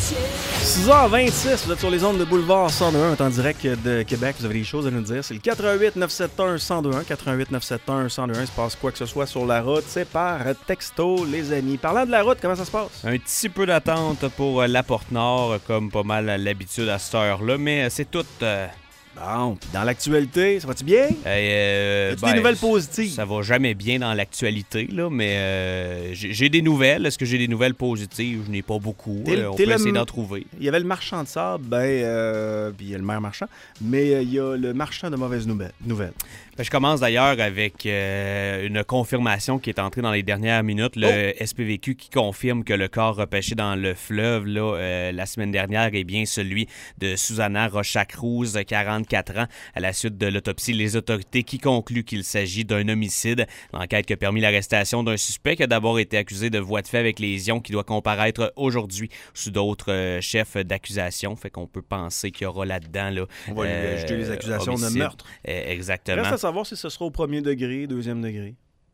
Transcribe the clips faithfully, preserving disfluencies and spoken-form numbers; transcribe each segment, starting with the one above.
six heures vingt-six, vous êtes sur les ondes de Boulevard cent deux un, en direct de Québec. Vous avez des choses à nous dire. C'est le quatre un huit neuf sept un un deux un, quatre un huit neuf sept un un deux un. Il se passe quoi que ce soit sur la route, c'est par texto, les amis. Parlant de la route, comment ça se passe? Un petit peu d'attente pour la Porte-Nord, comme pas mal l'habitude à cette heure-là, mais c'est tout... Euh... Bon, puis dans l'actualité, ça va-tu bien? Euh, As-tu ben, des nouvelles positives? Ça va jamais bien dans l'actualité, là, mais euh, j'ai, j'ai des nouvelles. Est-ce que j'ai des nouvelles positives? Je n'ai pas beaucoup. T'es, euh, on t'es peut le... essayer d'en trouver. Il y avait le marchand de sable, ben, euh, puis il y a le maire marchand, mais euh, il y a le marchand de mauvaises nouvelles. nouvelles. Ben, je commence d'ailleurs avec euh, une confirmation qui est entrée dans les dernières minutes. Le Oh. S P V Q qui confirme que le corps repêché dans le fleuve là, euh, la semaine dernière est bien celui de Susanna Rocha-Cruz, quarante-quatre ans. À la suite de l'autopsie, les autorités qui concluent qu'il s'agit d'un homicide. L'enquête qui a permis l'arrestation d'un suspect qui a d'abord été accusé de voie de fait avec lésion qui doit comparaître aujourd'hui sous d'autres euh, chefs d'accusation. Fait qu'on peut penser qu'il y aura là-dedans... Là, On va lui euh, ajouter les accusations homicide. de meurtre. Euh, exactement. Reste à savoir si ce sera au premier degré, deuxième degré.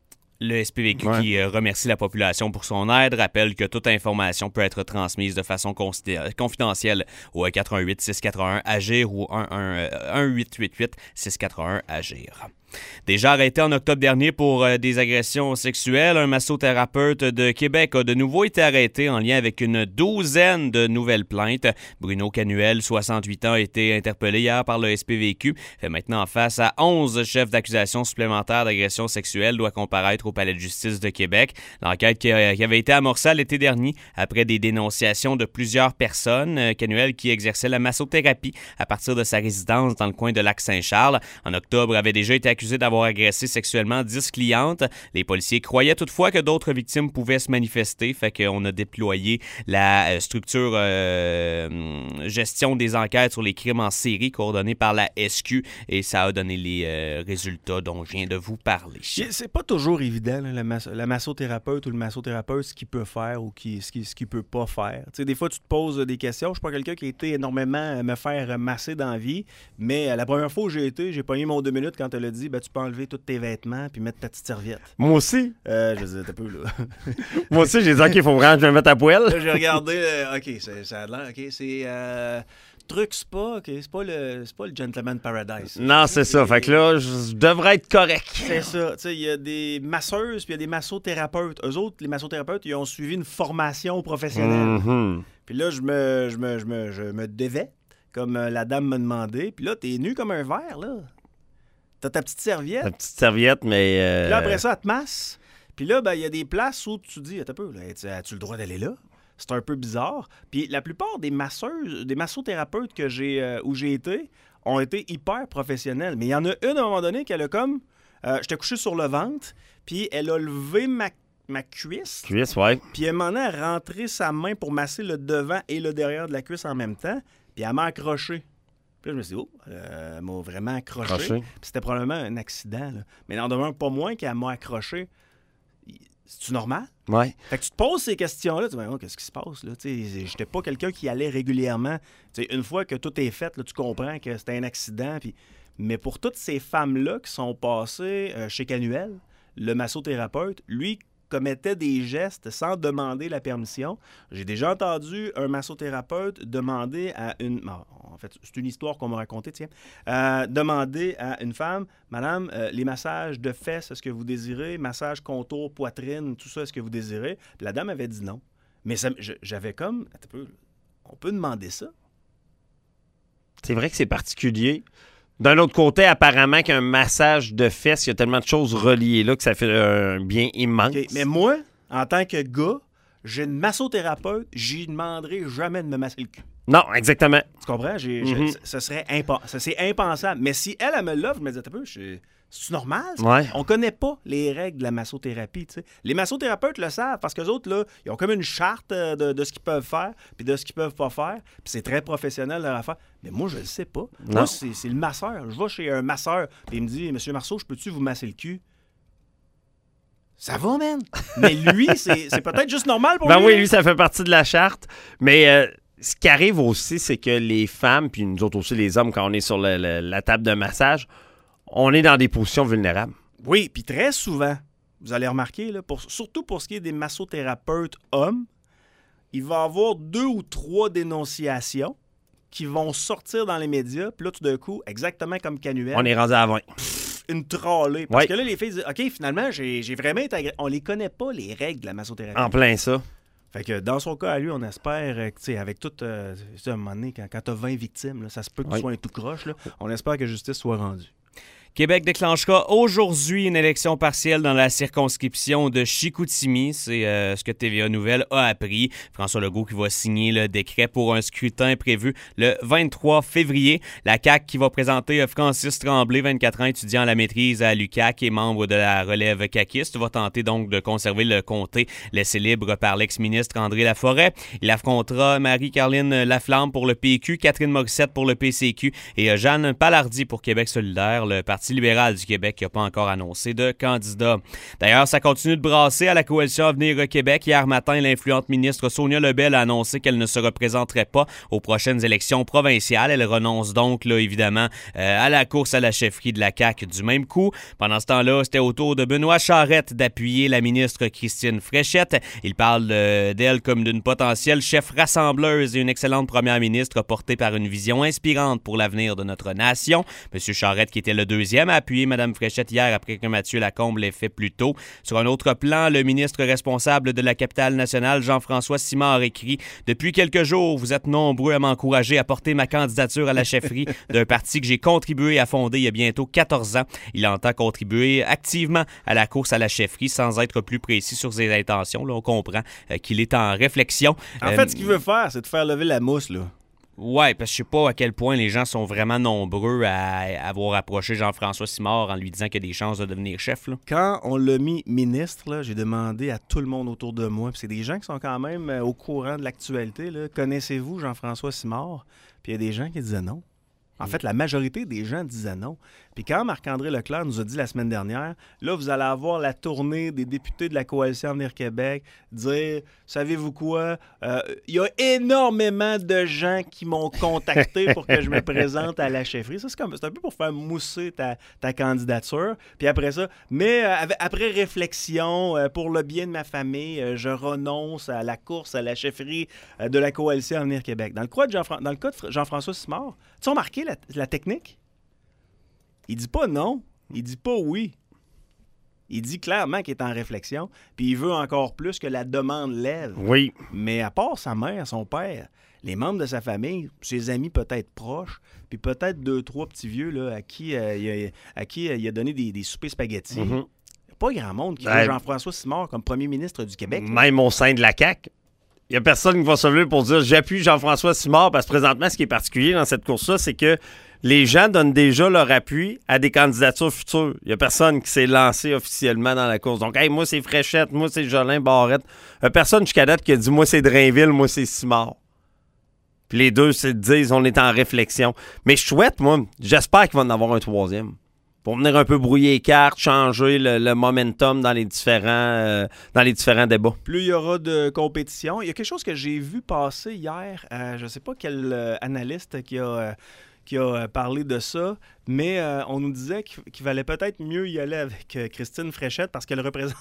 Le S P V Q ouais. qui euh, remercie la population pour son aide, rappelle que toute information peut être transmise de façon considé- confidentielle au quatre un huit six quatre un AGIR ou un huit huit huit six quatre un AGIR. Déjà arrêté en octobre dernier pour euh, des agressions sexuelles, un massothérapeute de Québec a de nouveau été arrêté en lien avec une douzaine de nouvelles plaintes. Bruno Canuel, soixante-huit ans, a été interpellé hier par le S P V Q. Fait maintenant face à onze chefs d'accusation supplémentaires d'agressions sexuelles, doit comparaître au Palais de justice de Québec. L'enquête qui, a, qui avait été amorcée l'été dernier après des dénonciations de plusieurs personnes. Canuel qui exerçait la massothérapie à partir de sa résidence dans le coin de Lac-Saint-Charles. En octobre, avait déjà été accusé d'avoir agressé sexuellement dix clientes. Les policiers croyaient toutefois que d'autres victimes pouvaient se manifester, fait qu'on a déployé la structure euh, gestion des enquêtes sur les crimes en série coordonnée par la S Q et ça a donné les euh, résultats dont je viens de vous parler. C'est pas toujours évident, là, la, mas- la massothérapeute ou le massothérapeute, ce qu'il peut faire ou qui, ce qu'il ce qu'il peut pas faire. Tu sais, des fois, tu te poses des questions. Je suis pas quelqu'un qui a été énormément me faire masser dans la vie, mais euh, la première fois où j'ai été, j'ai pogné mon deux minutes quand elle a dit ben, tu peux enlever tous tes vêtements puis mettre ta petite serviette. Moi aussi. Euh, je disais, t'as peu, là. Moi aussi, j'ai dit, OK, il faut vraiment que je me mette à poil. Là, j'ai regardé, euh, OK, c'est, ça a l'air, OK, c'est euh, truc spa, OK, c'est pas le, c'est pas le Gentleman Paradise. Non, c'est ça. Fait que là, je devrais être correct. C'est ça. Tu sais, il y a des masseuses puis il y a des massothérapeutes. Eux autres, les massothérapeutes, ils ont suivi une formation professionnelle. Mm-hmm. Puis là, je me, je me, je me, je me devais, comme euh, la dame m'a demandé. Puis là, t'es nu comme un verre, là. T'as ta petite serviette. La petite serviette, mais... Euh... Puis là, après ça, elle te masse. Puis là, ben, il y a des places où tu te dis, attends un peu, là, as-tu le droit d'aller là? C'est un peu bizarre. Puis la plupart des masseuses, des massothérapeutes que j'ai, euh, où j'ai été ont été hyper professionnels. Mais il y en a une, à un moment donné, qu'elle a comme... Euh, j'étais couché sur le ventre, puis elle a levé ma, ma cuisse. Cuisse, ouais. Puis à un moment donné, elle a rentré sa main pour masser le devant et le derrière de la cuisse en même temps. Puis elle m'a accroché. Puis là, je me suis dit, oh, euh, elle m'a vraiment accroché. Accroché. Puis c'était probablement un accident, là. Mais n'en demeure pas moins qu'elle m'a accroché. C'est-tu normal? Ouais. Fait que tu te poses ces questions-là, tu te dis, oh, qu'est-ce qui se passe, là? Tu sais, j'étais pas quelqu'un qui allait régulièrement. Tu sais, une fois que tout est fait, là, tu comprends que c'était un accident. Puis... Mais pour toutes ces femmes-là qui sont passées euh, chez Canuel, le massothérapeute, lui, commettait des gestes sans demander la permission. J'ai déjà entendu un massothérapeute demander à une... En fait, c'est une histoire qu'on m'a racontée, tiens. Euh, demander à une femme, « Madame, euh, les massages de fesses, est-ce que vous désirez? Massage contour, poitrine, tout ça, est-ce que vous désirez? » Puis la dame avait dit non. Mais ça, je, j'avais comme... Attends un peu, on peut demander ça? C'est vrai que c'est particulier. D'un autre côté, apparemment qu'un massage de fesses, il y a tellement de choses reliées là que ça fait un bien immense. Okay. Mais moi, en tant que gars, j'ai une massothérapeute, j'y demanderai jamais de me masser le cul. Non, exactement. Tu comprends? J'ai, mm-hmm. je, ce serait impa- ça, c'est impensable. Mais si elle, elle me l'offre, je me dis, attends un peu, je... c'est-tu normal? Ouais. On connaît pas les règles de la massothérapie. T'sais. Les massothérapeutes le savent parce qu'eux autres, là, ils ont comme une charte de, de ce qu'ils peuvent faire puis de ce qu'ils peuvent pas faire. Puis c'est très professionnel leur affaire. Mais moi, je le sais pas. Non. Moi, c'est, c'est le masseur. Je vais chez un masseur puis il me dit, Monsieur Marceau, je peux-tu vous masser le cul? Ça va, man. Mais lui, c'est, c'est peut-être juste normal pour ben lui. Ben oui, lui, ça fait partie de la charte. Mais euh, ce qui arrive aussi, c'est que les femmes, puis nous autres aussi, les hommes, quand on est sur le, le, la table de massage, on est dans des positions vulnérables. Oui, puis très souvent, vous allez remarquer, là, pour, surtout pour ce qui est des massothérapeutes hommes, il va y avoir deux ou trois dénonciations qui vont sortir dans les médias. Puis là, tout d'un coup, exactement comme Canuel. On est rendu à vingt. Pff, une trollée. Parce Ouais. que là, les filles disent, OK, finalement, j'ai, j'ai vraiment été agré- On les connaît pas, les règles de la massothérapie. En plein ça. Fait que dans son cas, à lui, on espère euh, que, tu sais, avec tout, euh, tu sais, à un moment donné, quand, quand t'as vingt victimes, là, ça se peut que tu Oui. sois un tout croche, là. On espère que justice soit rendue. Québec déclenchera aujourd'hui une élection partielle dans la circonscription de Chicoutimi. C'est euh, ce que T V A Nouvelles a appris. François Legault qui va signer le décret pour un scrutin prévu le vingt-trois février. La C A Q qui va présenter Francis Tremblay, vingt-quatre ans, étudiant à la maîtrise à l'U Q A C et membre de la relève caquiste, va tenter donc de conserver le comté laissé libre par l'ex-ministre André Laforêt. Il affrontera Marie-Caroline Laflamme pour le P Q, Catherine Morissette pour le P C Q et Jeanne Palardy pour Québec solidaire, le Parti libéral du Québec qui n'a pas encore annoncé de candidat. D'ailleurs, ça continue de brasser à la coalition Avenir Québec. Hier matin, l'influente ministre Sonia Lebel a annoncé qu'elle ne se représenterait pas aux prochaines élections provinciales. Elle renonce donc, là, évidemment, euh, à la course à la chefferie de la C A Q du même coup. Pendant ce temps-là, c'était au tour de Benoît Charette d'appuyer la ministre Christine Fréchette. Il parle euh, d'elle comme d'une potentielle chef rassembleuse et une excellente première ministre portée par une vision inspirante pour l'avenir de notre nation. Monsieur Charette, qui était le deuxième a appuyé Mme Fréchette hier après que Mathieu Lacombe l'ait fait plus tôt. Sur un autre plan, le ministre responsable de la capitale nationale, Jean-François Simard, écrit « Depuis quelques jours, vous êtes nombreux à m'encourager à porter ma candidature à la chefferie d'un parti que j'ai contribué à fonder il y a bientôt quatorze ans. Il entend contribuer activement à la course à la chefferie sans être plus précis sur ses intentions. » Là, on comprend euh, qu'il est en réflexion. En Euh, fait, ce qu'il veut faire, c'est de faire lever la mousse, là. Ouais, parce que je sais pas à quel point les gens sont vraiment nombreux à avoir approché Jean-François Simard en lui disant qu'il y a des chances de devenir chef, là. Quand on l'a mis ministre, là, j'ai demandé à tout le monde autour de moi, puis c'est des gens qui sont quand même euh, au courant de l'actualité, là. Connaissez-vous Jean-François Simard? Puis il y a des gens qui disaient non. En fait, la majorité des gens disaient non. Puis quand Marc-André Leclerc nous a dit la semaine dernière, là, vous allez avoir la tournée des députés de la Coalition Avenir Québec dire, savez-vous quoi, euh, il y a énormément de gens qui m'ont contacté pour que je me présente à la chefferie. Ça, c'est, comme, c'est un peu pour faire mousser ta, ta candidature. Puis après ça, mais euh, après réflexion, euh, pour le bien de ma famille, euh, je renonce à la course à la chefferie euh, de la Coalition Avenir Québec. Dans le cas de, Jean- dans le cas de Jean-François Simard, tu as remarqué la, la technique? Il dit pas non, il dit pas oui. Il dit clairement qu'il est en réflexion, puis il veut encore plus que la demande lève. Oui. Mais à part sa mère, son père, les membres de sa famille, ses amis peut-être proches, puis peut-être deux, trois petits vieux là, à qui, euh, il, a, à qui euh, il a donné des, des soupers spaghettis. Il Mm-hmm. n'y a pas grand monde qui Ouais. veut Jean-François Simard comme premier ministre du Québec. Même au sein de la C A Q. Il n'y a personne qui va se lever pour dire j'appuie Jean-François Simard, parce que présentement, ce qui est particulier dans cette course-là, c'est que les gens donnent déjà leur appui à des candidatures futures. Il n'y a personne qui s'est lancé officiellement dans la course. Donc, hey, moi, c'est Fréchette, moi, c'est Jolin Barrette. Il n'y a personne jusqu'à date qui a dit moi, c'est Drainville, moi, c'est Simard. Puis les deux se disent on est en réflexion. Mais je souhaite, moi, j'espère qu'il va en avoir un troisième. Pour venir un peu brouiller les cartes, changer le, le momentum dans les différents, euh, dans les différents débats. Plus il y aura de compétition. Il y a quelque chose que j'ai vu passer hier. Euh, je ne sais pas quel euh, analyste qui a, euh, qui a euh, parlé de ça, mais euh, on nous disait qu'il, qu'il valait peut-être mieux y aller avec euh, Christine Fréchette parce qu'elle représente,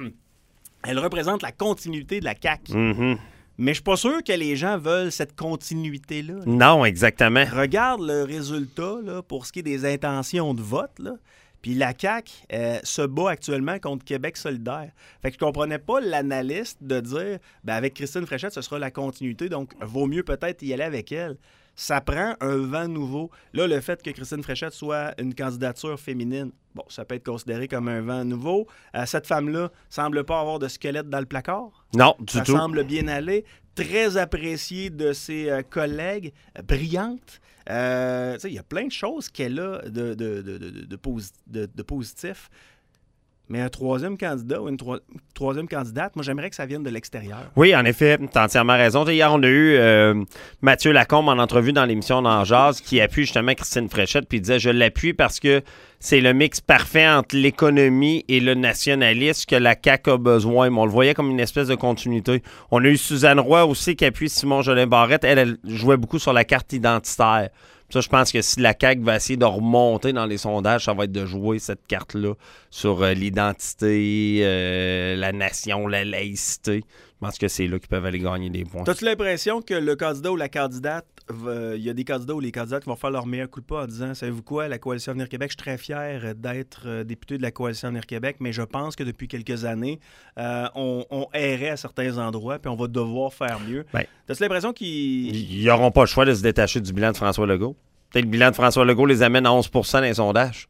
elle représente la continuité de la C A Q. Mm-hmm. Mais je suis pas sûr que les gens veulent cette continuité-là. là. Non, exactement. Regarde le résultat là, pour ce qui est des intentions de vote. Là. Puis la C A Q euh, se bat actuellement contre Québec solidaire. Fait que je comprenais pas l'analyste de dire ben avec Christine Fréchette, ce sera la continuité, donc vaut mieux peut-être y aller avec elle. Ça prend un vent nouveau. Là, le fait que Christine Fréchette soit une candidature féminine, bon, ça peut être considéré comme un vent nouveau. Euh, cette femme-là semble pas avoir de squelette dans le placard. Non, du Ça tout. semble bien aller. Très appréciée de ses euh, collègues, euh, brillante. Euh, il y a plein de choses qu'elle a de, de, de, de, de, posi- de, de positif. Mais un troisième candidat ou une troi- troisième candidate, moi, j'aimerais que ça vienne de l'extérieur. Oui, en effet, tu as entièrement raison. Hier, on a eu euh, Mathieu Lacombe en entrevue dans l'émission Dans Jazz qui appuie justement Christine Fréchette puis il disait « Je l'appuie parce que c'est le mix parfait entre l'économie et le nationalisme que la C A Q a besoin. » Mais on le voyait comme une espèce de continuité. On a eu Suzanne Roy aussi qui appuie Simon Jolin Barrette. Elle, elle jouait beaucoup sur la carte identitaire. Ça, je pense que si la C A Q va essayer de remonter dans les sondages, ça va être de jouer cette carte-là sur euh, l'identité, euh, la, la nation, la laïcité. Je pense que c'est là qu'ils peuvent aller gagner des points. T'as-tu l'impression que le candidat ou la candidate, il euh, y a des candidats ou les candidates qui vont faire leur meilleur coup de pas en disant, savez-vous quoi, la Coalition Avenir Québec, je suis très fier d'être euh, député de la Coalition Avenir Québec, mais je pense que depuis quelques années, euh, on, on errait à certains endroits, puis on va devoir faire mieux. Ben, t'as-tu l'impression qu'ils... Ils n'auront pas le choix de se détacher du bilan de François Legault. Peut-être le bilan de François Legault les amène à onze pour cent dans les sondages.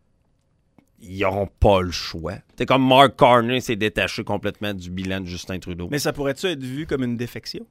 Ils n'auront pas le choix. C'est comme Mark Carney s'est détaché complètement du bilan de Justin Trudeau. Mais ça pourrait-tu être vu comme une défection?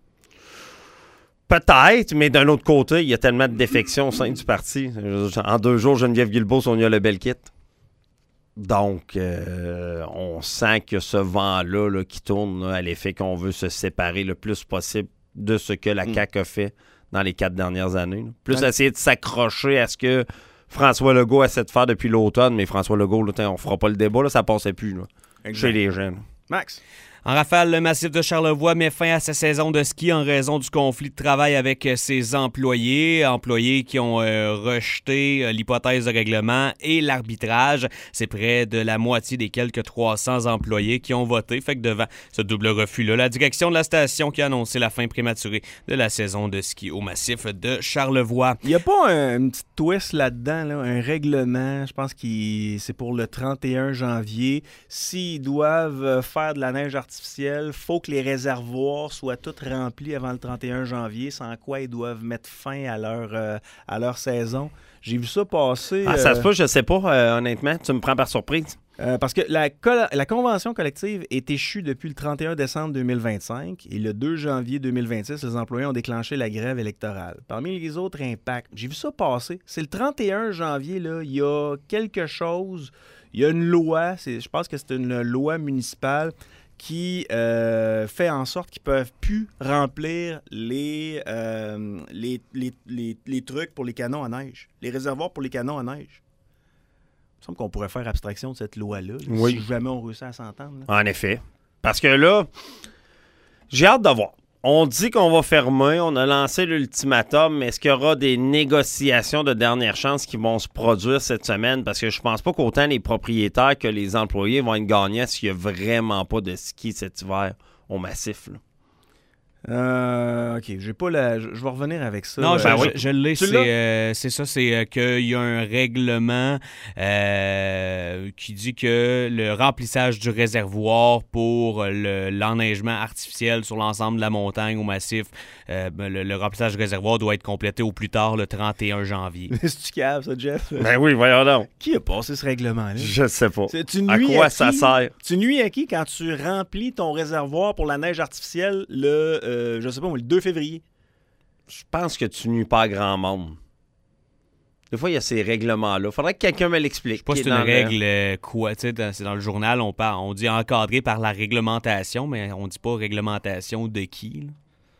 Peut-être, mais d'un autre côté, il y a tellement de défections au sein du parti. En deux jours, Geneviève Guilbeault, Sonia Lebel quitte. Donc, euh, on sent que ce vent-là là, qui tourne là, à l'effet qu'on veut se séparer le plus possible de ce que la C A Q a fait dans les quatre dernières années. Là. Plus ouais. essayer de s'accrocher à ce que François Legault essaie de faire depuis l'automne, mais François Legault, là, on fera pas le débat, là, ça passait plus là, chez les jeunes. Max? En rafale, le massif de Charlevoix met fin à sa saison de ski en raison du conflit de travail avec ses employés, employés qui ont euh, rejeté euh, l'hypothèse de règlement et l'arbitrage. C'est près de la moitié des quelques trois cents employés qui ont voté. Fait que devant ce double refus-là, la direction de la station qui a annoncé la fin prématurée de la saison de ski au massif de Charlevoix. Il n'y a pas un, un petit twist là-dedans, là, un règlement, je pense que c'est pour le trente et un janvier. S'ils doivent faire de la neige artificielle, il faut que les réservoirs soient tous remplis avant le trente et un janvier, sans quoi ils doivent mettre fin à leur, euh, à leur saison. J'ai vu ça passer... Ah, ça euh, se peut, je sais pas, euh, honnêtement. Tu me prends par surprise. Euh, parce que la, col- la convention collective est échue depuis le trente et un décembre deux mille vingt-cinq et le deux janvier deux mille vingt-six, les employés ont déclenché la grève électorale. Parmi les autres impacts, j'ai vu ça passer. C'est le trente et un janvier, là, il y a quelque chose, il y a une loi, c'est, je pense que c'est une loi municipale qui euh, fait en sorte qu'ils ne peuvent plus remplir les, euh, les, les, les, les trucs pour les canons à neige, les réservoirs pour les canons à neige. Il me semble qu'on pourrait faire abstraction de cette loi-là, là, oui. si jamais on réussit à s'entendre. Là. En effet. Parce que là, j'ai hâte de voir. On dit qu'on va fermer, on a lancé l'ultimatum, mais est-ce qu'il y aura des négociations de dernière chance qui vont se produire cette semaine? Parce que je pense pas qu'autant les propriétaires que les employés vont être gagnants s'il n'y a vraiment pas de ski cet hiver au massif. Là. Euh, ok, j'ai pas la. Je, je vais revenir avec ça. Non, euh, je, ben, je, oui. je l'ai. C'est, euh, c'est ça, c'est euh, qu'il y a un règlement euh, qui dit que le remplissage du réservoir pour le, l'enneigement artificiel sur l'ensemble de la montagne au massif, euh, le, le remplissage du réservoir doit être complété au plus tard le trente et un janvier. C'est-tu câble, ça, Jeff? Ben oui, voyons donc. Qui a passé ce règlement-là? Je sais pas. C'est, tu à quoi à ça qui? sert? Tu nuis à qui quand tu remplis ton réservoir pour la neige artificielle le. Euh, Euh, je sais pas, le deux février. Je pense que tu nuis pas à grand monde. Des fois, il y a ces règlements-là. Faudrait que quelqu'un me l'explique. Je sais pas si c'est une règle le... quoi. Tu sais, dans, c'est dans le journal, on, parle, on dit encadré par la réglementation, mais on dit pas réglementation de qui, là.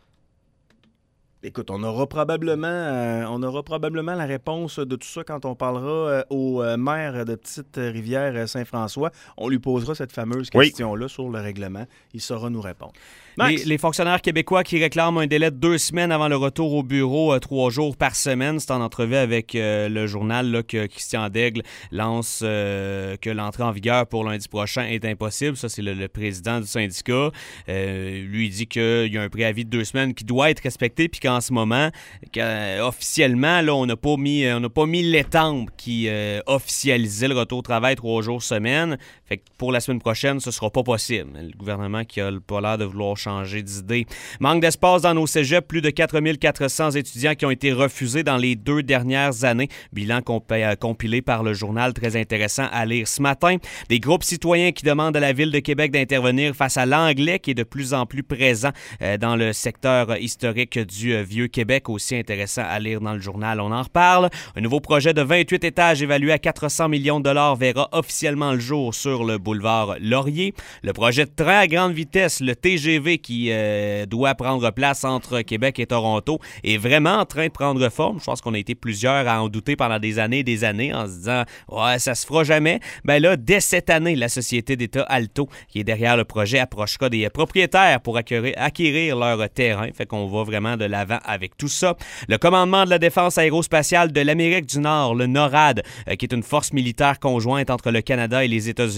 Écoute, on aura probablement euh, on aura probablement la réponse de tout ça quand on parlera euh, au euh, maire de Petite-Rivière Saint-François. On lui posera cette fameuse question-là oui. sur le règlement. Il saura nous répondre. Les, les fonctionnaires québécois qui réclament un délai de deux semaines avant le retour au bureau, euh, trois jours par semaine. C'est en entrevue avec euh, le journal là, que Christian Daigle lance euh, que l'entrée en vigueur pour lundi prochain est impossible. Ça, c'est le, le président du syndicat. Euh, lui, il dit qu'il y a un préavis de deux semaines qui doit être respecté, puis qu'en ce moment, officiellement, là, on n'a pas mis, on n'a pas mis l'étampe qui euh, officialisait le retour au travail trois jours semaine. Fait que pour la semaine prochaine, ce ne sera pas possible. Le gouvernement qui a pas l'air de vouloir changer d'idée. Manque d'espace dans nos cégeps, plus de quatre mille quatre cents étudiants qui ont été refusés dans les deux dernières années. Bilan comp- compilé par le journal, très intéressant à lire ce matin. Des groupes citoyens qui demandent à la Ville de Québec d'intervenir face à l'anglais qui est de plus en plus présent euh, dans le secteur historique du euh, Vieux-Québec, aussi intéressant à lire dans le journal. On en reparle. Un nouveau projet de vingt-huit étages évalué à quatre cents millions de dollars verra officiellement le jour sur le boulevard Laurier. Le projet de train à grande vitesse, le T G V qui euh, doit prendre place entre Québec et Toronto, est vraiment en train de prendre forme. Je pense qu'on a été plusieurs à en douter pendant des années et des années en se disant « Ouais, ça se fera jamais ». Ben là, dès cette année, la société d'État Alto, qui est derrière le projet, approchera des propriétaires pour acquérir, acquérir leur terrain. Fait qu'on va vraiment de l'avant avec tout ça. Le commandement de la défense aérospatiale de l'Amérique du Nord, le NORAD, euh, qui est une force militaire conjointe entre le Canada et les États-Unis,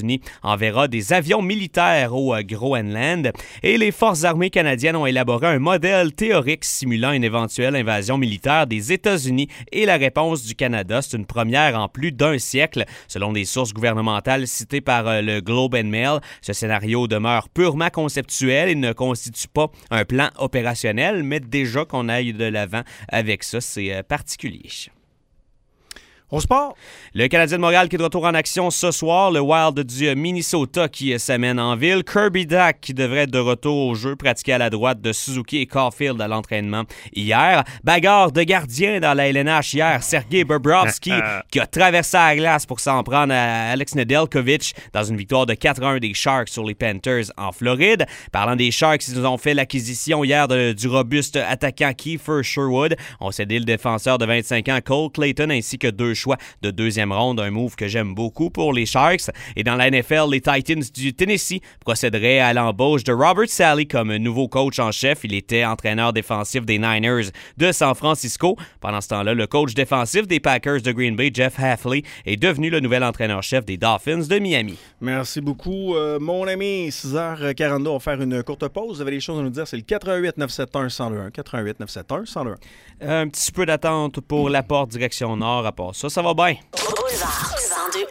États-Unis enverra des avions militaires au euh, Groenland. Et les forces armées canadiennes ont élaboré un modèle théorique simulant une éventuelle invasion militaire des États-Unis et la réponse du Canada. C'est une première en plus d'un siècle. Selon des sources gouvernementales citées par euh, le Globe and Mail, ce scénario demeure purement conceptuel et ne constitue pas un plan opérationnel, mais déjà qu'on aille de l'avant avec ça, c'est euh, particulier. Au sport. Le Canadien de Montréal qui est de retour en action ce soir. Le Wild du Minnesota qui s'amène en ville. Kirby Dach qui devrait être de retour au jeu, pratiqué à la droite de Suzuki et Caulfield à l'entraînement hier. Bagarre de gardien dans la L N H hier. Sergei Bobrovsky qui a traversé la glace pour s'en prendre à Alex Nedeljkovic dans une victoire de quatre à un des Sharks sur les Panthers en Floride. Parlant des Sharks, ils nous ont fait l'acquisition hier de, du robuste attaquant Kiefer Sherwood. On cédé le défenseur de vingt-cinq ans Cole Clayton ainsi que deux choix de deuxième ronde, un move que j'aime beaucoup pour les Sharks. Et dans la N F L, les Titans du Tennessee procéderaient à l'embauche de Robert Saleh comme nouveau coach en chef. Il était entraîneur défensif des Niners de San Francisco. Pendant ce temps-là, le coach défensif des Packers de Green Bay, Jeff Hafley, est devenu le nouvel entraîneur-chef des Dolphins de Miami. Merci beaucoup, euh, mon ami. six heures quarante-deux, on va faire une courte pause. Vous avez des choses à nous dire, c'est le quatre un huit neuf sept un un zéro un. quatre un huit neuf sept un un zéro un. Un petit peu d'attente pour la porte direction nord. À part ça, ça va bien. Boulevard cent deux